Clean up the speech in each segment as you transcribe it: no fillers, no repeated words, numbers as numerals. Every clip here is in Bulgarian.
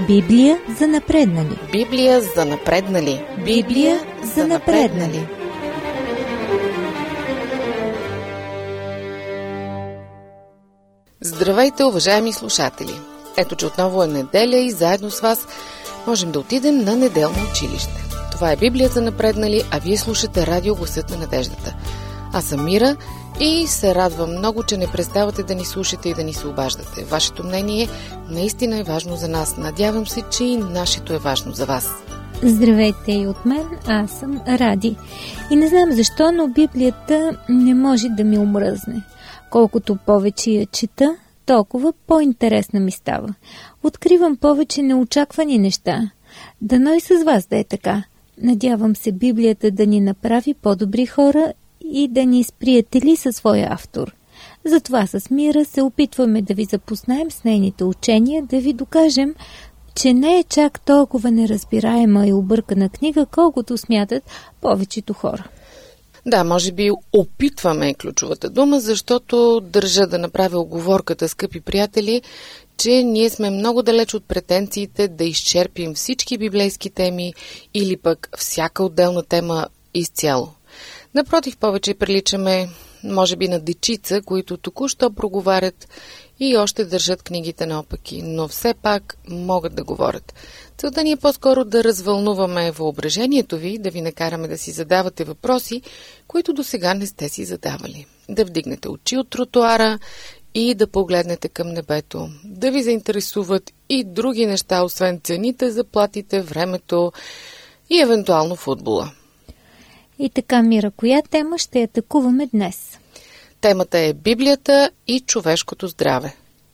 Библия за напреднали. Библия за напреднали. Библия за напреднали. Здравейте, уважаеми слушатели! Ето, че отново е неделя и заедно с вас можем да отидем на неделно училище. Това е Библия за напреднали, а вие слушате радио Гласът на надеждата. Аз съм Мира и се радвам много, че не преставате да ни слушате и да ни се обаждате. Вашето мнение наистина е важно за нас. Надявам се, че и нашето е важно за вас. Здравейте и от мен, аз съм Ради. И не знам защо, но Библията не може да ми омръзне. Колкото повече я чета, толкова по-интересна ми става. Откривам повече неочаквани неща. Дано и с вас да е така. Надявам се Библията да ни направи по-добри хора и да ни сприятели със своя автор. Затова с Мира се опитваме да ви запознаем с нейните учения, да ви докажем, че не е чак толкова неразбираема и объркана книга, колкото смятат повечето хора. Да, може би опитваме ключовата дума, защото държа да направя оговорката, скъпи приятели, че ние сме много далеч от претенциите да изчерпим всички библейски теми или пък всяка отделна тема изцяло. Напротив, повече приличаме, може би, на дечица, които току-що проговарят и още държат книгите наопаки, но все пак могат да говорят. Целта ни е по-скоро да развълнуваме въображението ви, да ви накараме да си задавате въпроси, които досега не сте си задавали. Да вдигнете очи от тротуара и да погледнете към небето, да ви заинтересуват и други неща, освен цените, заплатите, времето и евентуално футбола. И така, Мира, коя тема ще атакуваме днес? Темата е Библията и човешкото здраве.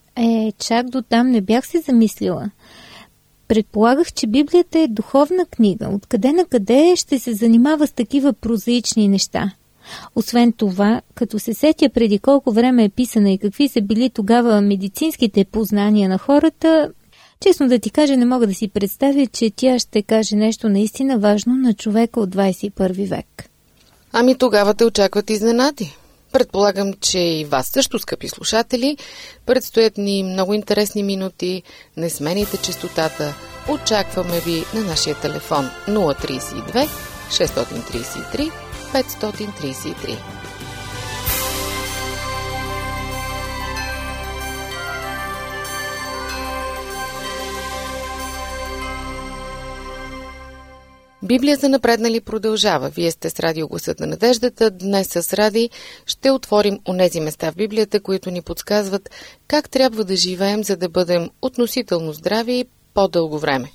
Чак до там не бях се замислила. Предполагах, че Библията е духовна книга. Откъде на къде ще се занимава с такива прозаични неща? Освен това, като се сетя преди колко време е писана и какви са били тогава медицинските познания на хората, честно да ти кажа, не мога да си представя, че тя ще каже нещо наистина важно на човека от 21 век. Ами тогава те очакват изненади. Предполагам, че и вас също, скъпи слушатели, предстоят ни много интересни минути. Не сменяйте честотата. Очакваме ви на нашия телефон 032 633 533. Библия за напреднали продължава. Вие сте с радио Гласът на надеждата. Днес с Ради ще отворим онези места в Библията, които ни подсказват как трябва да живеем, за да бъдем относително здрави по-дълго време.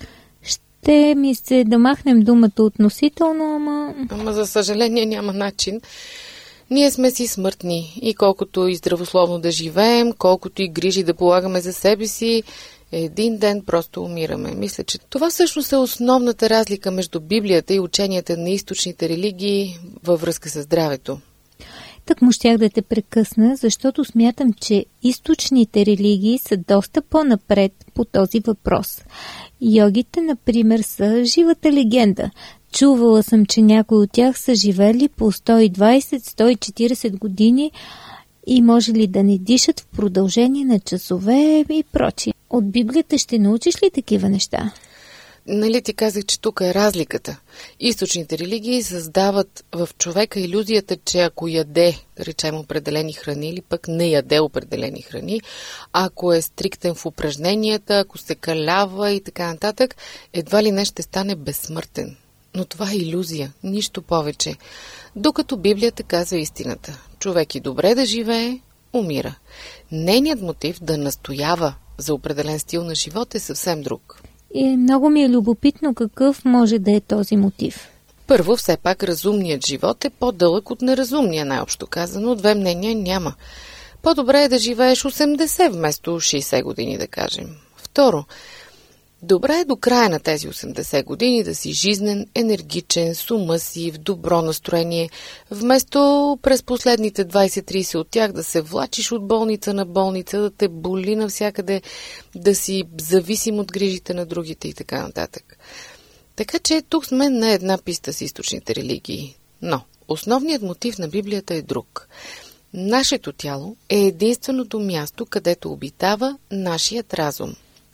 Ще ми се да махнем думата относително, Ама за съжаление няма начин. Ние сме си смъртни и колкото и здравословно да живеем, колкото и грижи да полагаме за себе си, един ден просто умираме. Мисля, че това всъщност е основната разлика между Библията и ученията на източните религии във връзка с здравето. Так му щях да те прекъсна, защото смятам, че източните религии са доста по-напред по този въпрос. Йогите, например, са живата легенда. Чувала съм, че някои от тях са живели по 120-140 години и може ли да не дишат в продължение на часове и прочие. От Библията ще научиш ли такива неща? Нали ти казах, че тук е разликата. Източните религии създават в човека илюзията, че ако яде, да речем, определени храни или пък не яде определени храни, ако е стриктен в упражненията, ако се калява и така нататък, едва ли не ще стане безсмъртен. Но това е илюзия, нищо повече. Докато Библията казва истината. Човек и добре да живее, умира. Нейният мотив да настоява за определен стил на живот е съвсем друг. И много ми е любопитно какъв може да е този мотив. Първо, все пак разумният живот е по-дълъг от неразумния, най-общо казано. Две мнения няма. По-добре е да живееш 80 вместо 60 години, да кажем. Второ, добре е до края на тези 80 години да си жизнен, енергичен, с ума си, в добро настроение, вместо през последните 20-30 от тях да се влачиш от болница на болница, да те боли навсякъде, да си зависим от грижите на другите и така нататък. Така че тук сме на една писта с източните религии. Но основният мотив на Библията е друг. Нашето тяло е единственото място, където обитава нашият разум.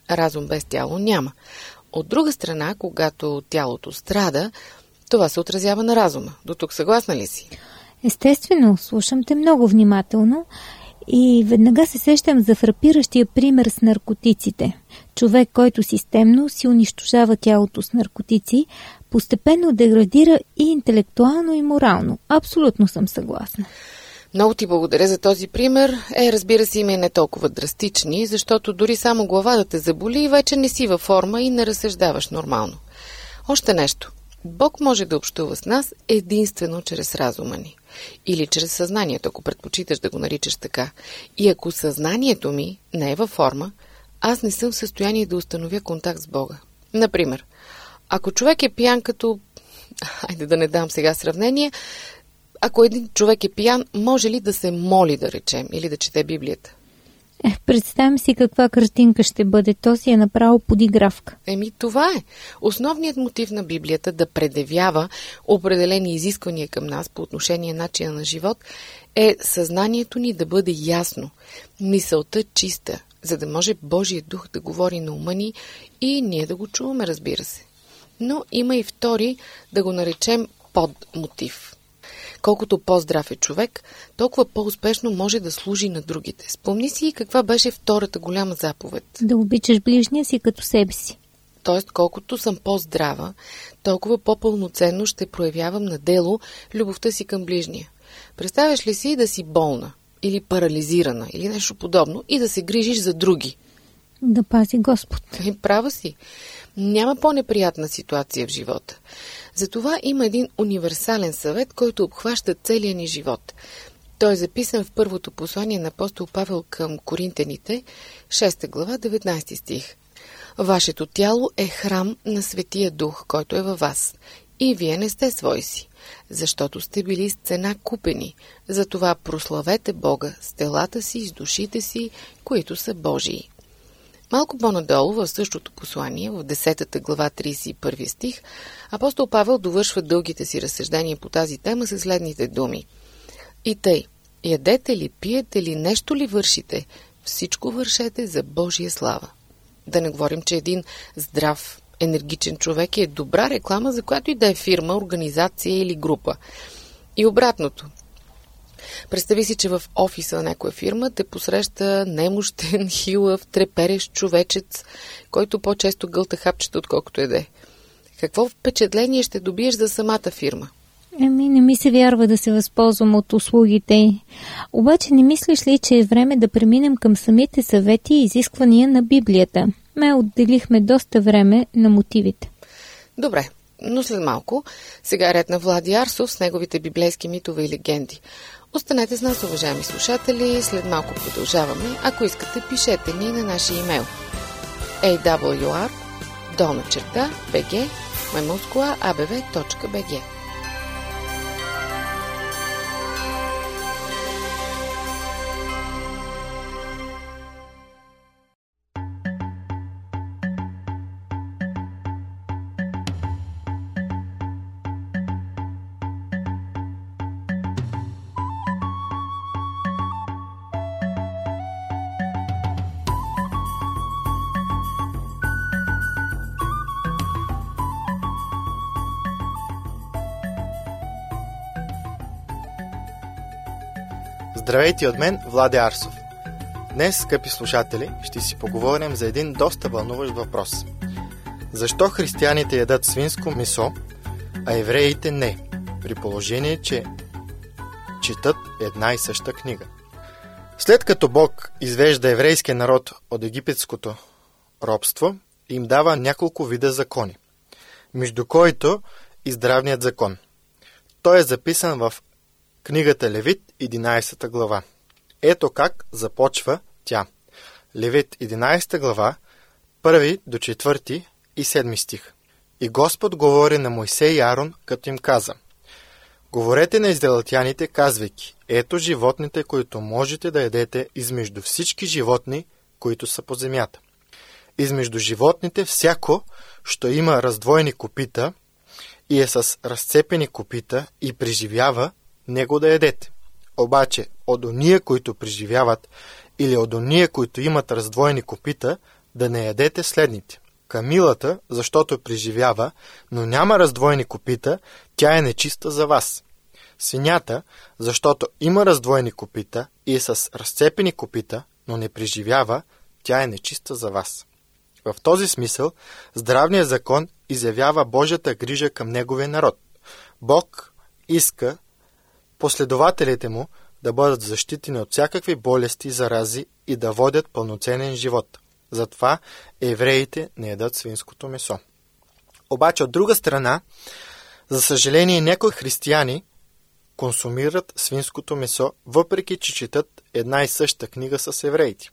Разум без тяло няма. От друга страна, когато тялото страда, това се отразява на разума. До тук съгласна ли си? Естествено, слушам те много внимателно и веднага се сещам за фрапиращия пример с наркотиците. Човек, който системно си унищожава тялото с наркотици, постепенно деградира и интелектуално, и морално. Абсолютно съм съгласна. Много ти благодаря за този пример. Разбира се, има и не толкова драстични, защото дори само глава да те заболи и вече не си във форма и не разсъждаваш нормално. Още нещо. Бог може да общува с нас единствено чрез разума ни. Или чрез съзнанието, ако предпочиташ да го наричаш така. И ако съзнанието ми не е във форма, аз не съм в състояние да установя контакт с Бога. Например, ако човек е пиян като... Айде да не дам сега сравнение. Ако един човек е пиян, може ли да се моли, да речем, или да чете Библията? Представям си каква картинка ще бъде. То си е направо подигравка. Това е. Основният мотив на Библията да предявява определени изисквания към нас по отношение начина на живот е съзнанието ни да бъде ясно, мисълта чиста, за да може Божият дух да говори на ума ни и ние да го чуваме, разбира се. Но има и втори, да го наречем подмотив. Колкото по-здрав е човек, толкова по-успешно може да служи на другите. Спомни си каква беше втората голяма заповед. Да обичаш ближния си като себе си. Тоест, колкото съм по-здрава, толкова по-пълноценно ще проявявам на дело любовта си към ближния. Представяш ли си да си болна или парализирана или нещо подобно и да се грижиш за други? Да пази Господ. Права си. Няма по-неприятна ситуация в живота. Затова има един универсален съвет, който обхваща целия ни живот. Той е записан в първото послание на апостол Павел към Коринтяните, 6 глава, 19 стих. Вашето тяло е храм на Светия Дух, който е във вас. И вие не сте свои си, защото сте били с цена купени. Затова прославете Бога с телата си и с душите си, които са Божии. Малко по-надолу, в същото послание, в 10 глава 31 стих, апостол Павел довършва дългите си разсъждения по тази тема със следните думи. И тъй, ядете ли, пиете ли, нещо ли вършите, всичко вършете за Божия слава. Да не говорим, че един здрав, енергичен човек е добра реклама, за която и да е фирма, организация или група. И обратното. Представи си, че в офиса на някоя фирма те посреща немощен, хилав, треперещ човечец, който по-често гълта хапчета, отколкото еде. Какво впечатление ще добиеш за самата фирма? Не ми се вярва да се възползвам от услугите. Обаче не мислиш ли, че е време да преминем към самите съвети и изисквания на Библията? Отделихме доста време на мотивите. Добре, но след малко. Сега ред на Влади Арсов с неговите библейски митове и легенди. Останете с нас, уважаеми слушатели, след малко продължаваме. Ако искате, пишете ни на нашия имейл awr@bg@abv.bg. Здравейте от мен, Влади Арсов. Днес, скъпи слушатели, ще си поговорим за един доста вълнуващ въпрос. Защо християните ядат свинско месо, а евреите не, при положение, че четат една и съща книга? След като Бог извежда еврейския народ от египетското робство, им дава няколко вида закони, между които и здравният закон. Той е записан в книгата Левит, 11 глава. Ето как започва тя. Левит, 11 глава, 1 до 4 и 7 стих. И Господ говори на Мойсей и Арон, като им каза: говорете на израелтяните, казвайки: ето животните, които можете да ядете измежду всички животни, които са по земята. Измежду животните всяко, що има раздвоени копита и е с разцепени копита и преживява, него да ядете. Обаче, от ония, които преживяват, или от ония, които имат раздвоени копита, да не ядете следните. Камилата, защото преживява, но няма раздвоени копита, тя е нечиста за вас. Свинята, защото има раздвоени копита и е с разцепени копита, но не преживява, тя е нечиста за вас. В този смисъл, здравният закон изявява Божията грижа към Неговия народ. Бог иска последователите му да бъдат защитени от всякакви болести, зарази и да водят пълноценен живот. Затова евреите не ядат свинското месо. Обаче от друга страна, за съжаление, някои християни консумират свинското месо, въпреки че четат една и съща книга с евреите.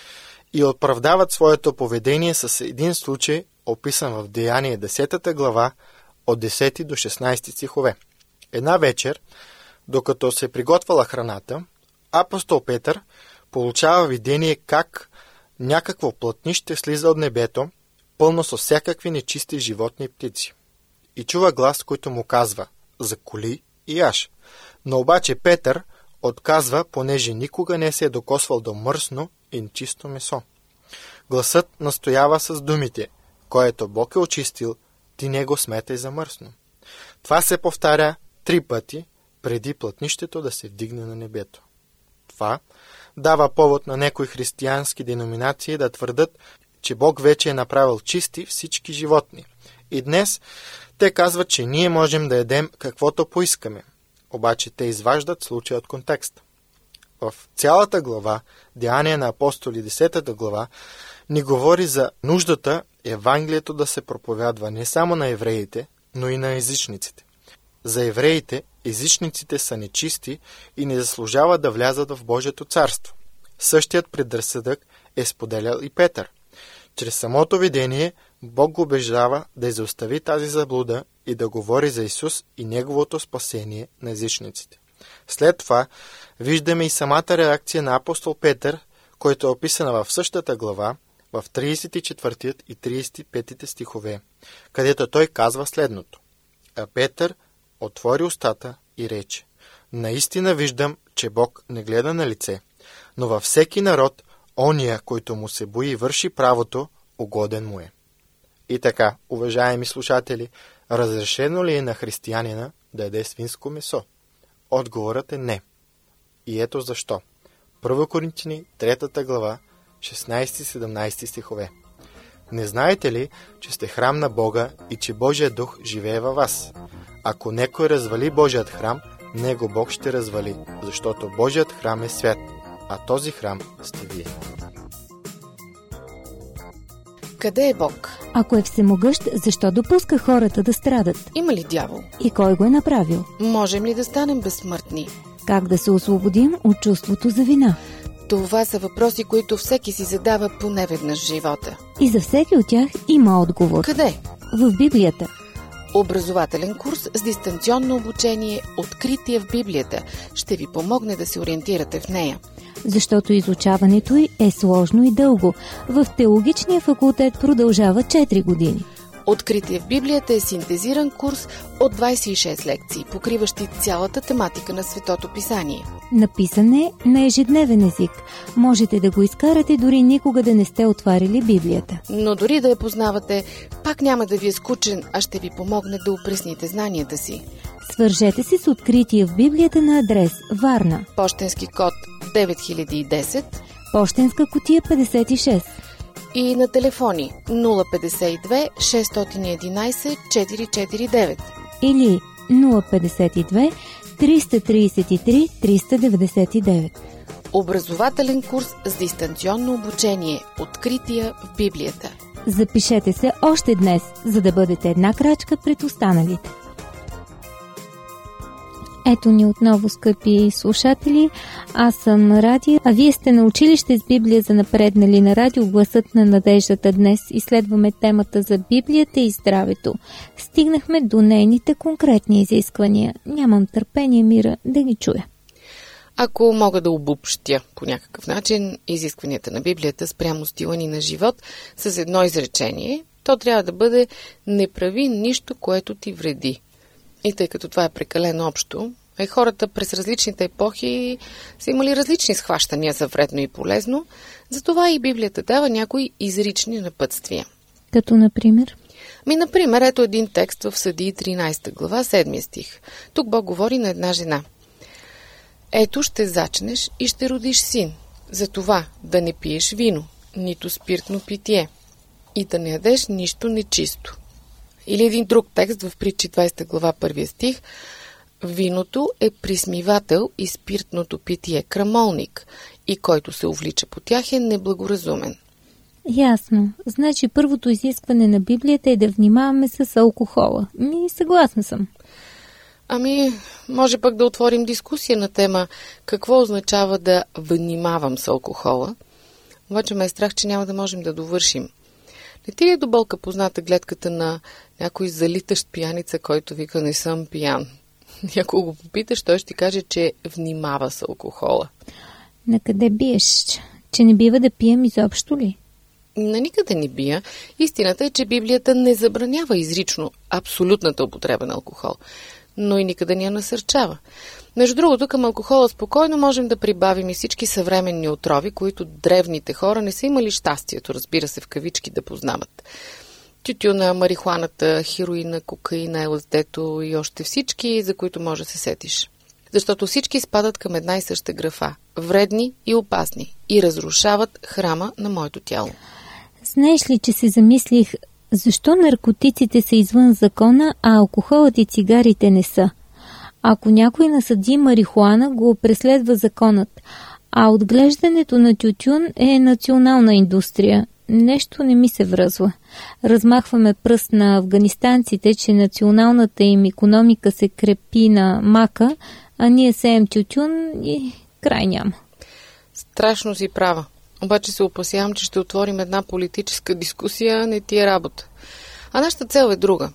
И оправдават своето поведение с един случай, описан в Деяние 10 глава, от 10 до 16 стихове. Една вечер, докато се приготвала храната, апостол Петър получава видение как някакво плътнище слиза от небето, пълно с всякакви нечисти животни и птици. И чува глас, който му казва: заколи и яж. Но обаче Петър отказва, понеже никога не се е докосвал до мръсно и нечисто месо. Гласът настоява с думите: което Бог е очистил, ти не го сметай за мръсно. Това се повтаря 3 пъти, преди плътнището да се вдигне на небето. Това дава повод на някои християнски деноминации да твърдят, че Бог вече е направил чисти всички животни. И днес те казват, че ние можем да ядем каквото поискаме. Обаче те изваждат случая от контекста. В цялата глава, Деяния на апостоли 10 глава, ни говори за нуждата Евангелието да се проповядва не само на евреите, но и на езичниците. За евреите, езичниците са нечисти и не заслужават да влязат в Божието царство. Същият предразсъдък е споделял и Петър. Чрез самото видение Бог го убеждава да изостави тази заблуда и да говори за Исус и Неговото спасение на езичниците. След това виждаме и самата реакция на апостол Петър, който е описана в същата глава, в 34 и 35 стихове, където той казва следното. А Петър отвори устата и рече: наистина виждам, че Бог не гледа на лице, но във всеки народ, ония, който му се бои и върши правото, угоден му е. И така, уважаеми слушатели, разрешено ли е на християнина да яде свинско месо? Отговорът е не. И ето защо. 1 Коринтини, 3 глава, 16-17 стихове. Не знаете ли, че сте храм на Бога и че Божият дух живее във вас? Ако некой развали Божият храм, него Бог ще развали, защото Божият храм е свят, а този храм сте вие. Къде е Бог? Ако е всемогъщ, защо допуска хората да страдат? Има ли дявол? И кой го е направил? Можем ли да станем безсмъртни? Как да се освободим от чувството за вина? Това са въпроси, които всеки си задава поне веднъж в живота. И за всеки от тях има отговор. Къде? В Библията. Образователен курс с дистанционно обучение "Откритие в Библията" ще ви помогне да се ориентирате в нея. Защото изучаването й е сложно и дълго. В теологичния факултет продължава 4 години. "Откритие в Библията" е синтезиран курс от 26 лекции, покриващи цялата тематика на Светото Писание. Написан е на ежедневен език. Можете да го изкарате дори никога да не сте отварили Библията. Но дори да я познавате, пак няма да ви е скучен, а ще ви помогне да опресните знанията си. Свържете се с Откритие в Библията на адрес Варна. Пощенски код 9010, пощенска кутия 56 и на телефони 052 611 449 или 052 333 399. Образователен курс с дистанционно обучение "Открития в Библията". Запишете се още днес, за да бъдете една крачка пред останалите. Ето ни отново, скъпи слушатели. Аз съм Ради, а вие сте на училище с Библия за напреднали на радио Гласът на надеждата. Днес изследваме темата за Библията и здравето. Стигнахме до нейните конкретни изисквания. Нямам търпение, Мира, да ги чуя. Ако мога да обобщя по някакъв начин изискванията на Библията спрямо стила ни на живот с едно изречение, то трябва да бъде: не прави нищо, което ти вреди. И тъй като това е прекалено общо, Хората през различните епохи са имали различни схващания за вредно и полезно, затова и Библията дава някои изрични напътствия. Като например? Например, ето един текст в Съдии 13 глава, 7 стих. Тук Бог говори на една жена. Ето ще зачнеш и ще родиш син. Затова да не пиеш вино, нито спиртно питие и да не ядеш нищо нечисто. Или един друг текст в Притчи 20 глава, 1 стих. Виното е присмивател и спиртното питие крамолник, и който се увлича по тях е неблагоразумен. Ясно. Значи първото изискване на Библията е да внимаваме с алкохола. Съгласна съм. Може пък да отворим дискусия на тема какво означава да внимавам с алкохола. Обаче ме е страх, че няма да можем да довършим. Не ти ли е до болка позната гледката на някой залитащ пияница, който вика не съм пиян? Ако го попиташ, той ще ти каже, че внимава с алкохола. Накъде биеш? Че не бива да пием изобщо ли? Никъде не бия. Истината е, че Библията не забранява изрично абсолютната употреба на алкохол, но и никъде не я насърчава. Между другото, към алкохола спокойно можем да прибавим и всички съвременни отрови, които древните хора не са имали щастието, разбира се, в кавички, да познават. Тютюна, марихуаната, хероина, кокаина, ЛСД-то и още всички, за които може да се сетиш. Защото всички спадат към една и съща графа – вредни и опасни, и разрушават храма на моето тяло. Знаеш ли, че се замислих, защо наркотиците са извън закона, а алкохолът и цигарите не са? Ако някой насъди марихуана, го преследва законът, а отглеждането на тютюн е национална индустрия. Нещо не ми се връзва. Размахваме пръст на афганистанците, че националната им икономика се крепи на мака, а ние сеем тютюн и край няма. Страшно си права. Обаче се опасявам, че ще отворим една политическа дискусия, не ти е работа. А нашата цел е друга.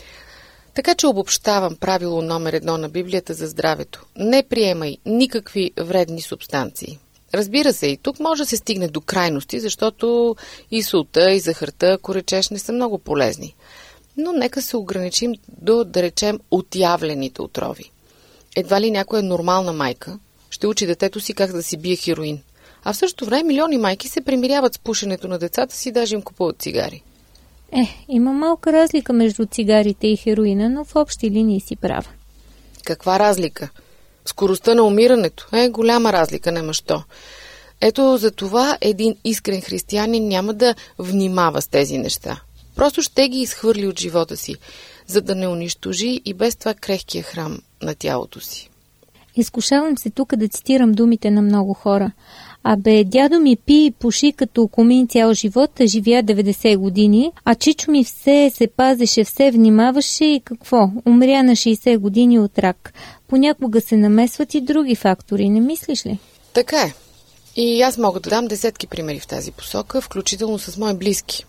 Така че обобщавам правило номер 1 на Библията за здравето. Не приемай никакви вредни субстанции. Разбира се, и тук може да се стигне до крайности, защото и солта, и захарта, ако речеш, не са много полезни. Но нека се ограничим до, да речем, отявлените отрови. Едва ли някоя нормална майка ще учи детето си как да си бие хероин. А в същото време милиони майки се примиряват с пушенето на децата си и даже им купуват цигари. Има малка разлика между цигарите и хероина, но в общи линии си права. Каква разлика? Скоростта на умирането е голяма разлика, нема що. Ето за това един искрен християнин няма да внимава с тези неща. Просто ще ги изхвърли от живота си, за да не унищожи и без това крехкия храм на тялото си. Изкушавам се тук да цитирам думите на много хора. Дядо ми пи и пуши като комин цял живот, живя 90 години, а чичо ми все се пазеше, все внимаваше и какво? Умря на 60 години от рак. Понякога се намесват и други фактори, не мислиш ли? Така е. И аз мога да дам десетки примери в тази посока, включително с мои близки.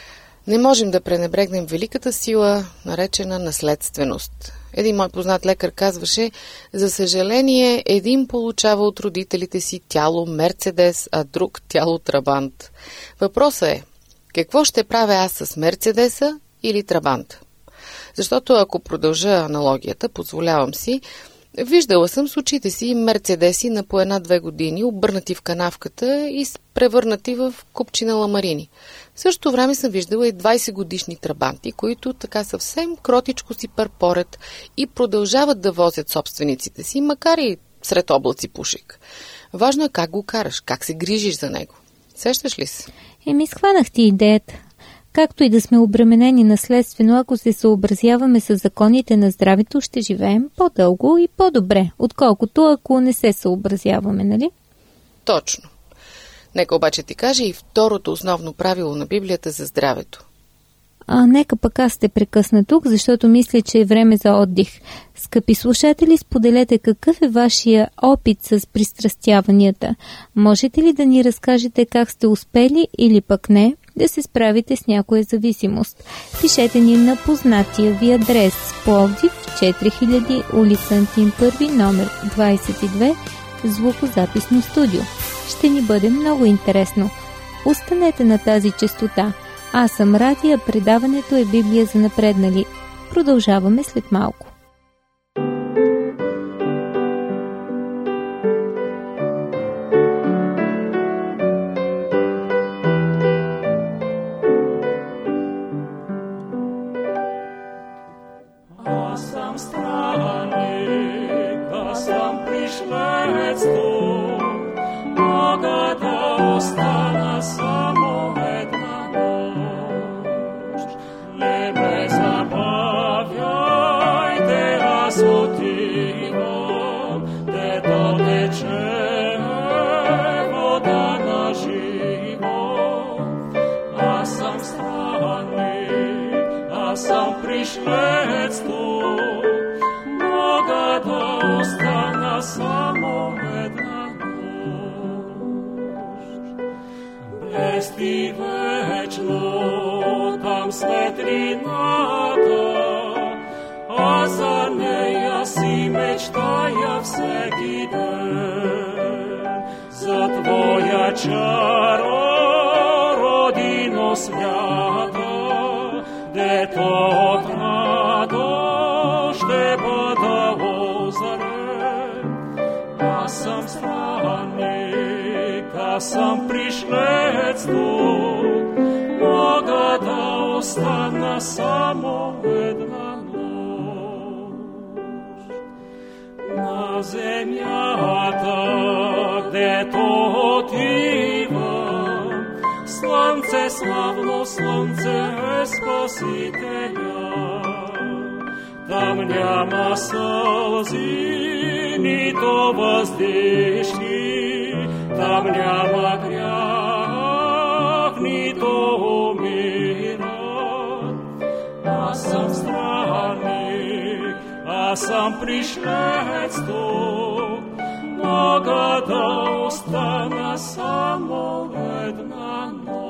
Не можем да пренебрегнем великата сила, наречена наследственост. Един мой познат лекар казваше, за съжаление, един получава от родителите си тяло Мерцедес, а друг тяло Трабант. Въпросът е, какво ще правя аз с Мерцедеса или Трабант? Защото ако продължа аналогията, позволявам си, виждала съм с очите си мерцедеси на по 1-2 години, обърнати в канавката и превърнати в купчина ламарини. В същото време съм виждала и 20 годишни трабанти, които така съвсем кротичко си пърпорят и продължават да возят собствениците си, макар и сред облаци пушек. Важно е как го караш, как се грижиш за него. Сещаш ли се? Схванах ти идеята. Както и да сме обременени наследствено, ако се съобразяваме с законите на здравето, ще живеем по-дълго и по-добре, отколкото ако не се съобразяваме, нали? Точно. Нека обаче ти кажа и второто основно правило на Библията за здравето. Нека пък аз те прекъсна тук, защото мисля, че е време за отдих. Скъпи слушатели, споделете какъв е вашия опит с пристрастяванията. Можете ли да ни разкажете как сте успели или пък не да се справите с някоя зависимост? Пишете ни на познатия ви адрес Пловдив, 4000, улица Антим 1, номер 22, звукозаписно студио. Ще ни бъде много интересно. Останете на тази честота. Аз съм Радия, предаването е Библия за напреднали. Продължаваме след малко. мога да остана само една нощ. Не ме забавяйте, аз отивам, дето тече вода на живот. Аз съм странник, аз съм пришлец тук, мога да остана само една нощ. Блести вечно там светлината, а за нея си мечтая всеки ден. За твоя чаро, родино свята, дето от радост ще бъда озарен. Аз съм странник, аз съм пришлец тук, мога да остана само една нощ. На земята, дето отивам, слънце, славно слънце е Спасителя. Там няма сълзи, нито въздишки, там няма грях, нито умират. Аз съм странник, аз съм пришлец тук, мога да остана само една нощ.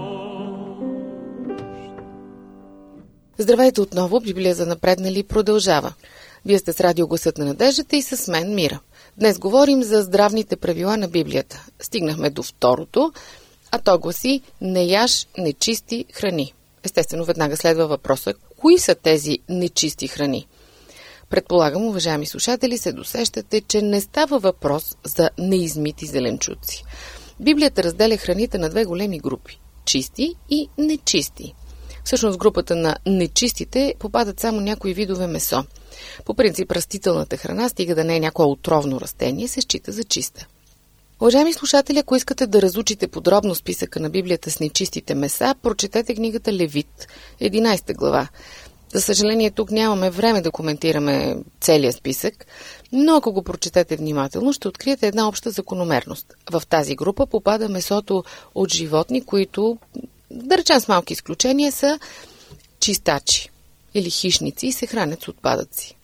Здравейте отново, Библия за напреднали продължава. Вие сте с радио Гласът на надеждата и с мен Мира. Днес говорим за здравните правила на Библията. Стигнахме до второто, а то гласи: не яж нечисти храни. Естествено, веднага следва въпроса: кои са тези нечисти храни? Предполагам, уважаеми слушатели, се досещате, че не става въпрос за неизмити зеленчуци. Библията разделя храните на две големи групи – чисти и нечисти. Всъщност в групата на нечистите попадат само някои видове месо. По принцип, растителната храна, стига да не е някое отровно растение, се счита за чиста. Уважаеми слушатели, ако искате да разучите подробно списъка на Библията с нечистите меса, прочетете книгата Левит, 11 глава. За съжаление, тук нямаме време да коментираме целия списък, но ако го прочетете внимателно, ще откриете една обща закономерност. В тази група попада месото от животни, които, да речем с малки изключения, са чистачи или хищници и се хранят с отпадъци.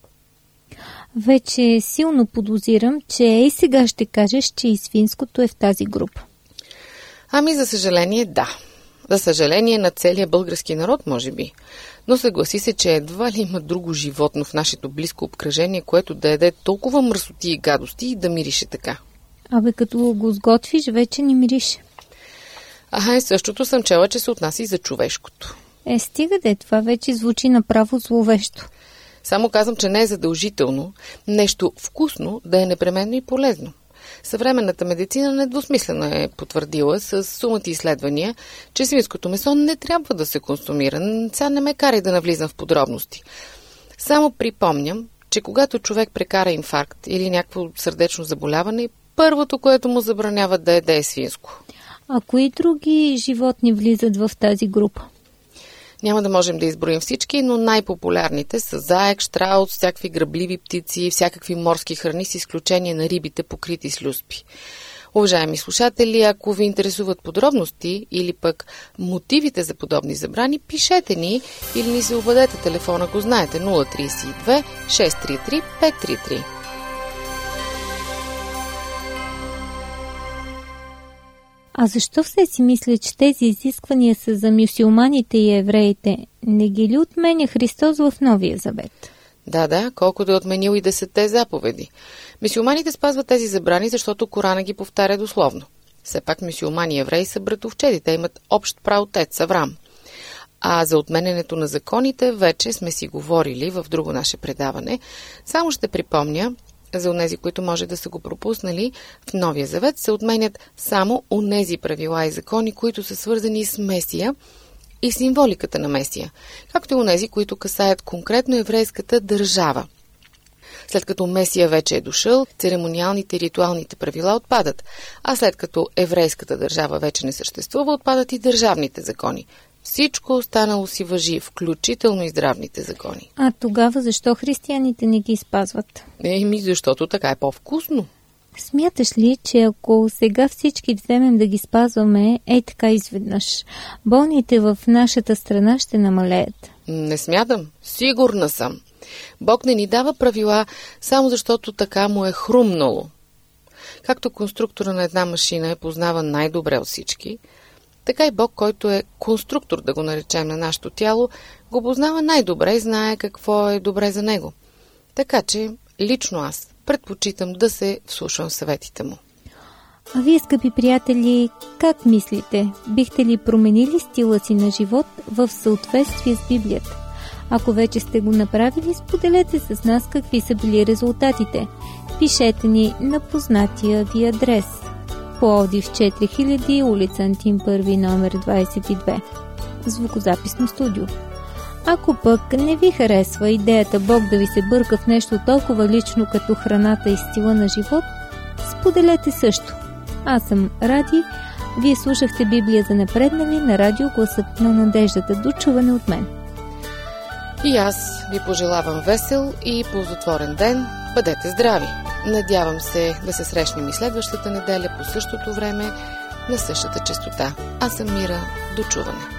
Вече силно подозирам, че и сега ще кажеш, че и свинското е в тази група. Ами, за съжаление, да. За съжаление на целия български народ, може би. Но съгласи се, че едва ли има друго животно в нашето близко обкръжение, което да яде толкова мръсоти и гадости и да мирише така. Абе, като го сготвиш, вече не мирише. И същото съм чела, че се отнася и за човешкото. Стига де, това вече звучи направо зловещо. Само казвам, че не е задължително нещо вкусно да е непременно и полезно. Съвременната медицина недвусмислено е потвърдила с сумати изследвания, че свинското месо не трябва да се консумира. Сега не ме карай да навлизам в подробности. Само припомням, че когато човек прекара инфаркт или някакво сърдечно заболяване, първото, което му забранява да яде е свинско. А кои други животни влизат в тази група? Няма да можем да изброим всички, но най-популярните са заек, щраус, всякакви грабливи птици, всякакви морски храни с изключение на рибите, покрити с люспи. Уважаеми слушатели, ако ви интересуват подробности или пък мотивите за подобни забрани, пишете ни или ни се обадете. Телефона го знаете: 032 633 533. А защо все си мисля, че тези изисквания са за мюсюлманите и евреите? Не ги ли отменя Христос в Новия Завет? Да, колкото е отменил и 10 заповеди. Мюсюлманите спазват тези забрани, защото Корана ги повтаря дословно. Все пак мюсюлмани и евреи са братовчеди, те имат общ праотец Аврам. А за отменянето на законите вече сме си говорили в друго наше предаване. Само ще припомня, за онези, които може да са го пропуснали, в Новия Завет се отменят само онези правила и закони, които са свързани с Месия и символиката на Месия, както и онези, които касаят конкретно еврейската държава. След като Месия вече е дошъл, церемониалните и ритуалните правила отпадат, а след като еврейската държава вече не съществува, отпадат и държавните закони. Всичко останало си важи, включително и здравните закони. А тогава защо християните не ги спазват? Защото така е по-вкусно. Смяташ ли, че ако сега всички вземем да ги спазваме, така изведнъж, болните в нашата страна ще намалеят? Не смятам. Сигурна съм. Бог не ни дава правила, само защото така му е хрумнало. Както конструктора на една машина е познаван най-добре от всички, така и Бог, който е конструктор, да го наречем, на нашето тяло, го познава най-добре и знае какво е добре за него. Така че, лично аз предпочитам да се вслушвам в съветите му. А вие, скъпи приятели, как мислите? Бихте ли променили стила си на живот в съответствие с Библията? Ако вече сте го направили, споделете с нас какви са били резултатите. Пишете ни на познатия ви адрес: Пловдив 4000, улица Антим 1, номер 22. Звукозаписно студио. Ако пък не ви харесва идеята Бог да ви се бърка в нещо толкова лично като храната и стила на живот, споделете също. Аз съм Ради, вие слушахте Библия за напреднали на радио Гласът на надеждата. До чуване от мен. И аз ви пожелавам весел и ползотворен ден. Бъдете здрави! Надявам се да се срещнем и следващата неделя по същото време на същата честота. Аз съм Мира. До чуване!